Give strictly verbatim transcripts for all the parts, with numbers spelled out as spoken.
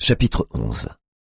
Chapitre onze.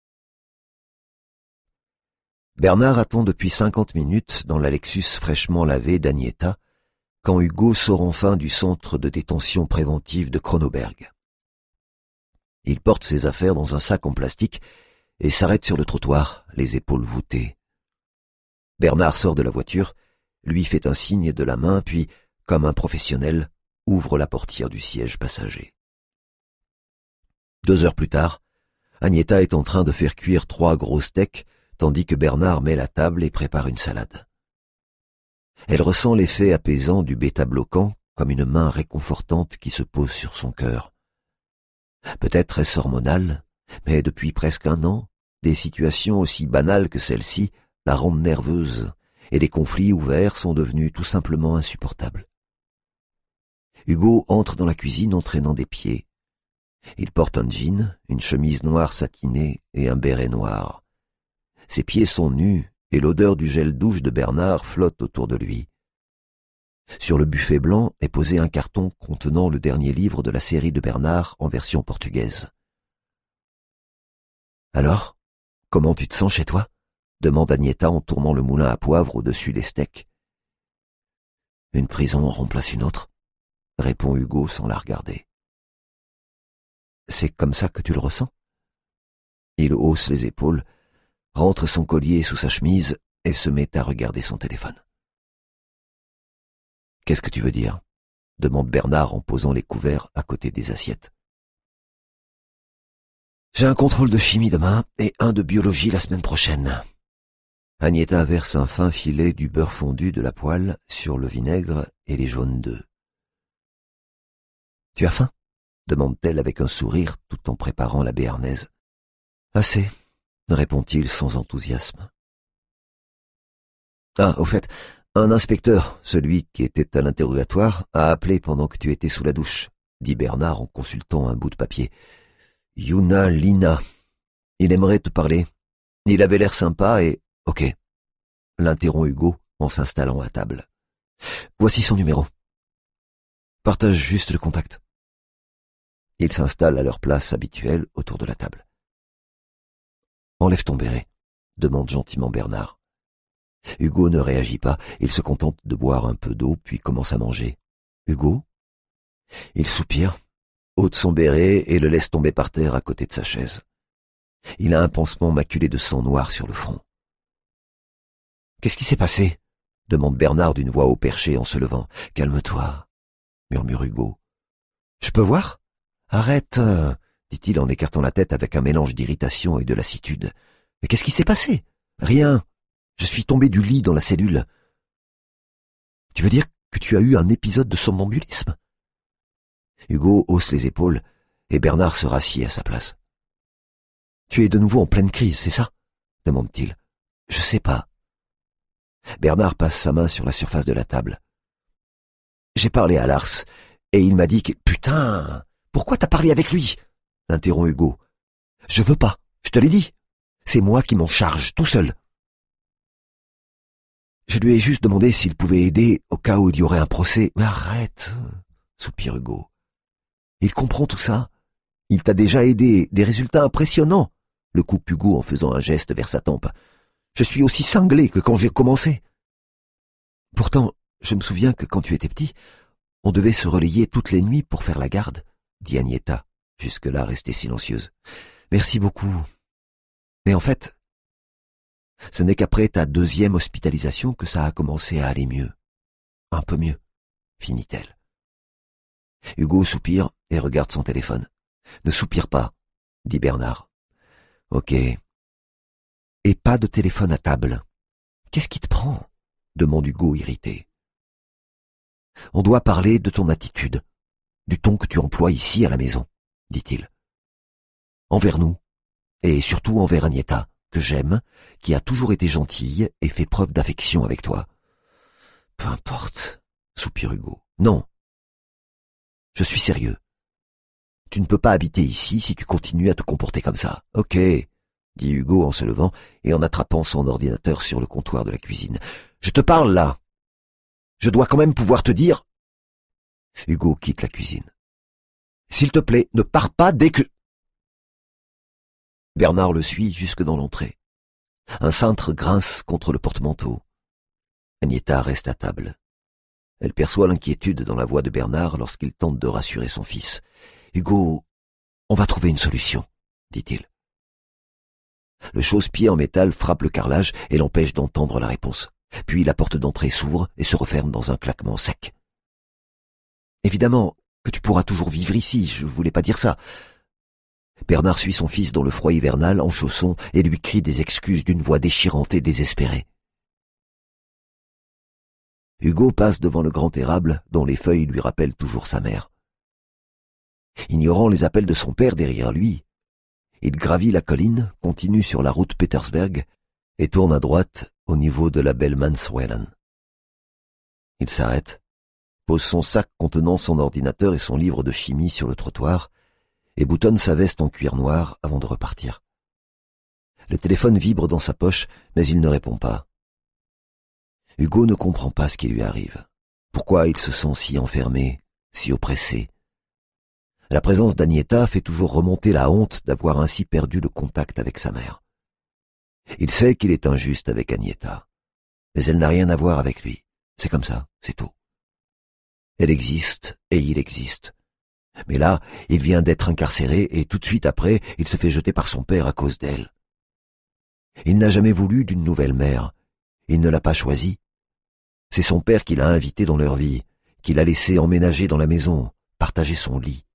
Bernard attend depuis cinquante minutes dans la Lexus fraîchement lavée d'Agnetta, quand Hugo sort enfin du centre de détention préventive de Kronoberg. Il porte ses affaires dans un sac en plastique et s'arrête sur le trottoir, les épaules voûtées. Bernard sort de la voiture, lui fait un signe de la main, puis, comme un professionnel, ouvre la portière du siège passager. Deux heures plus tard, Agnetta est en train de faire cuire trois gros steaks, tandis que Bernard met la table et prépare une salade. Elle ressent l'effet apaisant du bêta-bloquant comme une main réconfortante qui se pose sur son cœur. Peut-être est-ce hormonal, mais depuis presque un an, des situations aussi banales que celle-ci la rendent nerveuse et les conflits ouverts sont devenus tout simplement insupportables. Hugo entre dans la cuisine en traînant des pieds. Il porte un jean, une chemise noire satinée et un béret noir. Ses pieds sont nus et l'odeur du gel douche de Bernard flotte autour de lui. Sur le buffet blanc est posé un carton contenant le dernier livre de la série de Bernard en version portugaise. « Alors, comment tu te sens chez toi ?» demande Agnetta en tournant le moulin à poivre au-dessus des steaks. « Une prison en remplace une autre ?» répond Hugo sans la regarder. « C'est comme ça que tu le ressens ?» Il hausse les épaules, rentre son collier sous sa chemise et se met à regarder son téléphone. « Qu'est-ce que tu veux dire ?» demande Bernard en posant les couverts à côté des assiettes. « J'ai un contrôle de chimie demain et un de biologie la semaine prochaine. » Agnetta verse un fin filet du beurre fondu de la poêle sur le vinaigre et les jaunes d'œufs. « Tu as faim ?» demande-t-elle avec un sourire tout en préparant la béarnaise. « Assez, » répond-il sans enthousiasme. « Ah, au fait, un inspecteur, celui qui était à l'interrogatoire, a appelé pendant que tu étais sous la douche, » dit Bernard en consultant un bout de papier. « Yuna Lina. Il aimerait te parler. Il avait l'air sympa et... »« Ok, » l'interrompt Hugo en s'installant à table. « Voici son numéro. Partage juste le contact. » Ils s'installent à leur place habituelle autour de la table. « Enlève ton béret » demande gentiment Bernard. Hugo ne réagit pas, il se contente de boire un peu d'eau puis commence à manger. « Hugo ?» Il soupire, ôte son béret et le laisse tomber par terre à côté de sa chaise. Il a un pansement maculé de sang noir sur le front. « Qu'est-ce qui s'est passé ?» demande Bernard d'une voix au perché en se levant. « Calme-toi » murmure Hugo. « Je peux voir ?» Arrête, euh, dit-il en écartant la tête avec un mélange d'irritation et de lassitude. Mais qu'est-ce qui s'est passé? Rien. Je suis tombé du lit dans la cellule. Tu veux dire que tu as eu un épisode de somnambulisme? Hugo hausse les épaules et Bernard se rassied à sa place. Tu es de nouveau en pleine crise, c'est ça? demande-t-il. Je sais pas. Bernard passe sa main sur la surface de la table. J'ai parlé à Lars et il m'a dit que... Putain! Pourquoi t'as parlé avec lui? L'interrompt Hugo. Je veux pas, je te l'ai dit. C'est moi qui m'en charge, tout seul. Je lui ai juste demandé s'il pouvait aider au cas où il y aurait un procès. Mais arrête, soupire Hugo. Il comprend tout ça. Il t'a déjà aidé, des résultats impressionnants. Le coupe Hugo en faisant un geste vers sa tempe. Je suis aussi cinglé que quand j'ai commencé. Pourtant, je me souviens que quand tu étais petit, on devait se relayer toutes les nuits pour faire la garde, dit Agnetta, jusque-là restée silencieuse. Merci beaucoup. Mais en fait, ce n'est qu'après ta deuxième hospitalisation que ça a commencé à aller mieux. Un peu mieux, finit-elle. Hugo soupire et regarde son téléphone. Ne soupire pas, dit Bernard. Ok. Et pas de téléphone à table. Qu'est-ce qui te prend? Demande Hugo irrité. On doit parler de ton attitude, du ton que tu emploies ici à la maison, dit-il. Envers nous, et surtout envers Agnetta, que j'aime, qui a toujours été gentille et fait preuve d'affection avec toi. Peu importe, soupire Hugo. Non. Je suis sérieux. Tu ne peux pas habiter ici si tu continues à te comporter comme ça. Ok, dit Hugo en se levant et en attrapant son ordinateur sur le comptoir de la cuisine. Je te parle là. Je dois quand même pouvoir te dire... Hugo quitte la cuisine. S'il te plaît, ne pars pas dès que... Bernard le suit jusque dans l'entrée. Un cintre grince contre le porte-manteau. Agnetha reste à table. Elle perçoit l'inquiétude dans la voix de Bernard lorsqu'il tente de rassurer son fils. « Hugo, on va trouver une solution, » dit-il. Le chausse-pied en métal frappe le carrelage et l'empêche d'entendre la réponse. Puis la porte d'entrée s'ouvre et se referme dans un claquement sec. « Évidemment que tu pourras toujours vivre ici, je voulais pas dire ça. » Bernard suit son fils dans le froid hivernal en chaussons et lui crie des excuses d'une voix déchirante et désespérée. Hugo passe devant le grand érable dont les feuilles lui rappellent toujours sa mère. Ignorant les appels de son père derrière lui, il gravit la colline, continue sur la route Petersberg et tourne à droite au niveau de la Bellmanswellen. Il s'arrête, pose son sac contenant son ordinateur et son livre de chimie sur le trottoir et boutonne sa veste en cuir noir avant de repartir. Le téléphone vibre dans sa poche, mais il ne répond pas. Hugo ne comprend pas ce qui lui arrive. Pourquoi il se sent si enfermé, si oppressé? La présence d'Agnetha fait toujours remonter la honte d'avoir ainsi perdu le contact avec sa mère. Il sait qu'il est injuste avec Agnetha, mais elle n'a rien à voir avec lui. C'est comme ça, c'est tout. Elle existe et il existe. Mais là, il vient d'être incarcéré et tout de suite après, il se fait jeter par son père à cause d'elle. Il n'a jamais voulu d'une nouvelle mère. Il ne l'a pas choisie. C'est son père qui l'a invité dans leur vie, qui l'a laissé emménager dans la maison, partager son lit.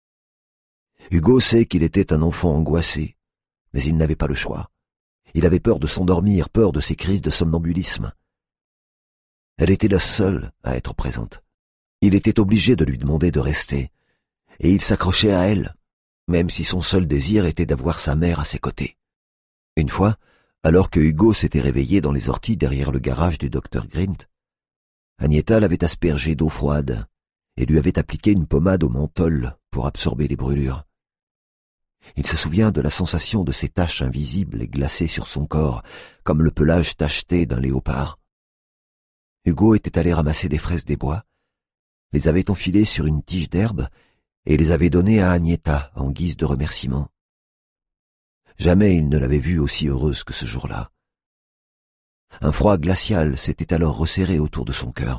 Hugo sait qu'il était un enfant angoissé, mais il n'avait pas le choix. Il avait peur de s'endormir, peur de ses crises de somnambulisme. Elle était la seule à être présente. Il était obligé de lui demander de rester, et il s'accrochait à elle, même si son seul désir était d'avoir sa mère à ses côtés. Une fois, alors que Hugo s'était réveillé dans les orties derrière le garage du docteur Grint, Agnetha l'avait aspergé d'eau froide et lui avait appliqué une pommade au menthol pour absorber les brûlures. Il se souvient de la sensation de ces taches invisibles et glacées sur son corps, comme le pelage tacheté d'un léopard. Hugo était allé ramasser des fraises des bois, les avait enfilées sur une tige d'herbe et les avait données à Agnetha en guise de remerciement. Jamais il ne l'avait vue aussi heureuse que ce jour-là. Un froid glacial s'était alors resserré autour de son cœur.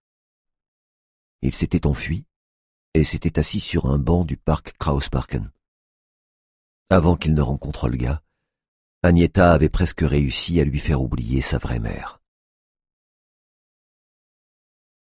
Il s'était enfui et s'était assis sur un banc du parc Krausparken. Avant qu'il ne rencontre Olga, Agnetha avait presque réussi à lui faire oublier sa vraie mère.